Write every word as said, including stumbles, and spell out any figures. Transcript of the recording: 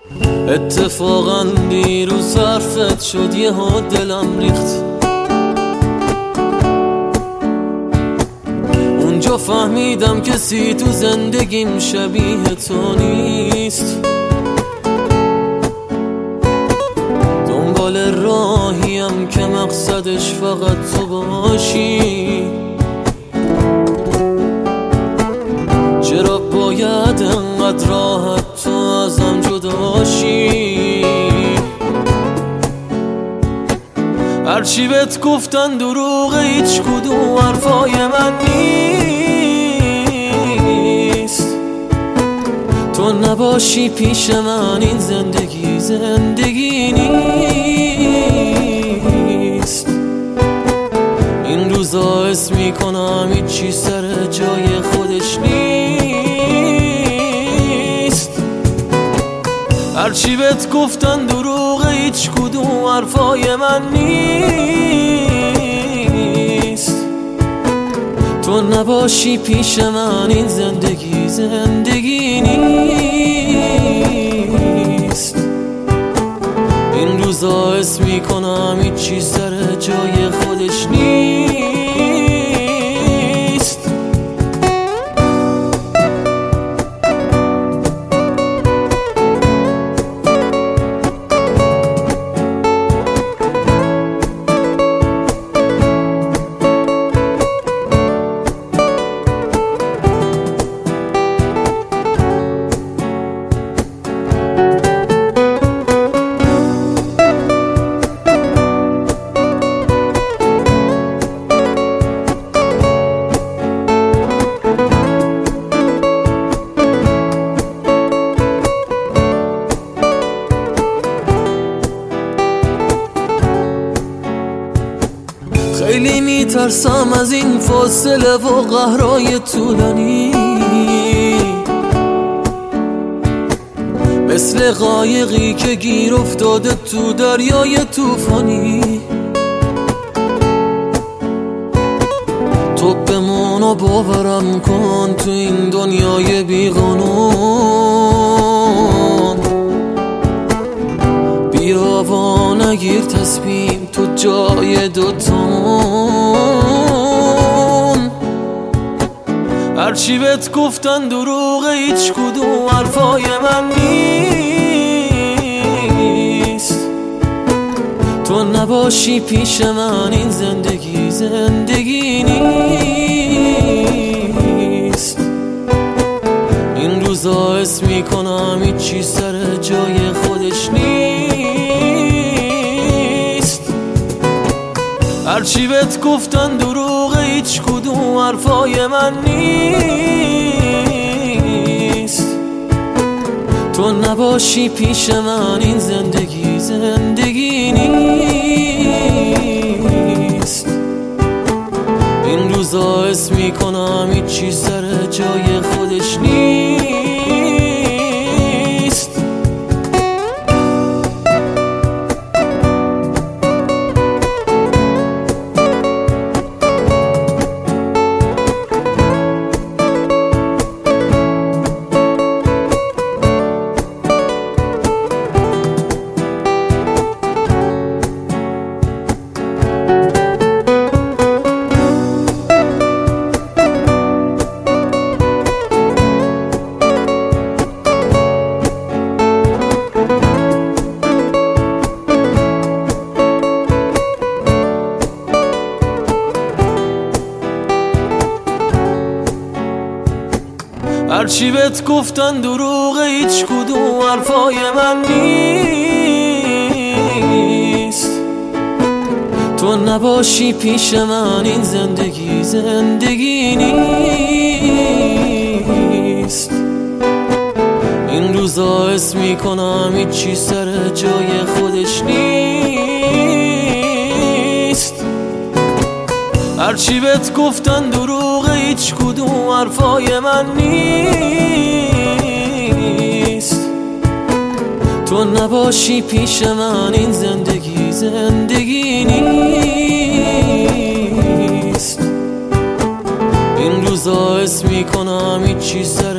اتفاقا دیروز حرفت شد یه ها دلم ریخت. اونجا فهمیدم کسی تو زندگیم شبیه تو نیست. دنبال راهیم که مقصدش فقط تو باشی. چرا باید انقدر راحت تو ازم جداشی؟ هرچی بهت گفتن دروغه، هیچ کدوم حرفای من نیست. تو نباشی پیش من این زندگی زندگی نیست. این روزا حس میکنم هیچی سر جای خودش نیست. هرچی بهت گفتن دروغه، هیچ کدوم حرفای من نیست. تو نباشی پیش من این زندگی زندگی نیست. این روزا حس میکنم هیچی سر جای خودش نیست. خیلی میترسم از این فاصله و قهرهای طولانی، مثل قایقی که گیر افتاده تو دریای طوفانی. تو بمون و باورم کن تو این دنیای بیقانون. بیا و نگیر تصمیم تو جای دوتامون. هرچی بهت گفتن دروغه، هیچ کدوم حرفای من نیست. تو نباشی پیش من این زندگی زندگی نیست. این روزا حس میکنم هیچی سر جای خودش نیست. هرچی بهت گفتن دروغه، هیچ کدوم حرفای من نیست. تو نباشی پیش من این زندگی زندگی نیست. این روزا حس میکنم هیچی سر جای خودش نیست. هرچی بهت گفتن دروغه، هیچ کدوم حرفای من نیست. تو نباشی پیش من این زندگی زندگی نیست. این روزا حس میکنم هیچی سر جای خودش نیست. هرچی بهت گفتن دروغه، هیچ کدوم حرفای من نیست. تو نباشی پیش من این زندگی زندگی نیست. این روزا حس میکنم هیچی سر